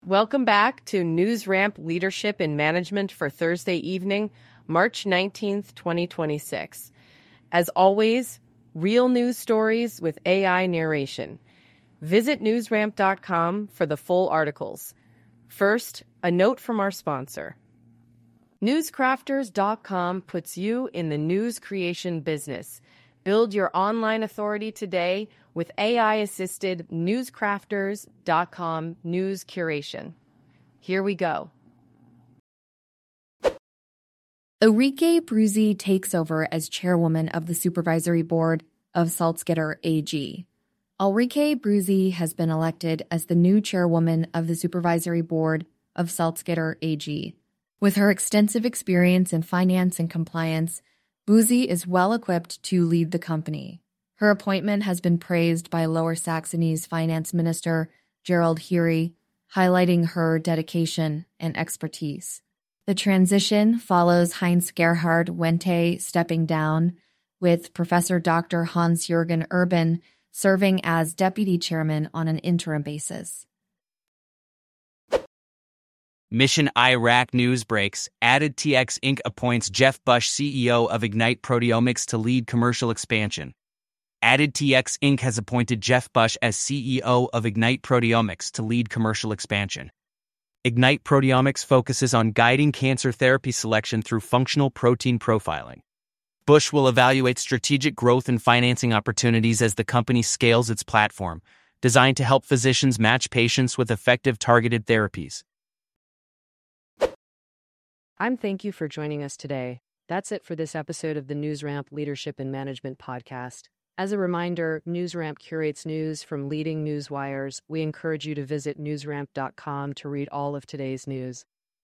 Welcome back to NewsRamp Leadership in Management for Thursday evening, March 19th, 2026. As always, real news stories with AI narration. Visit newsramp.com for the full articles. First, a note from our sponsor. Newscrafters.com puts you in the news creation business. Build your online authority today with AI-assisted newscrafters.com news curation. Here we go. Ulrike Bruzzi takes over as chairwoman of the supervisory board of Salzgitter AG. Ulrike Bruzzi has been elected as the new chairwoman of the supervisory board of Salzgitter AG. With her extensive experience in finance and compliance, Bruzzi is well equipped to lead the company. Her appointment has been praised by Lower Saxony's finance minister, Gerald Heery, highlighting her dedication and expertise. The transition follows Heinz-Gerhard Wente stepping down, with Professor Dr. Hans-Jürgen Urban serving as deputy chairman on an interim basis. Mission Iraq news breaks. AddedTX Inc. appoints Jeff Bush, CEO of Ignite Proteomics, to lead commercial expansion. AddedTX Inc. has appointed Jeff Bush as CEO of Ignite Proteomics to lead commercial expansion. Ignite Proteomics focuses on guiding cancer therapy selection through functional protein profiling. Bush will evaluate strategic growth and financing opportunities as the company scales its platform, designed to help physicians match patients with effective targeted therapies. Thank you for joining us today. That's it for this episode of the NewsRamp Leadership and Management Podcast. As a reminder, NewsRamp curates news from leading news wires. We encourage you to visit newsramp.com to read all of today's news.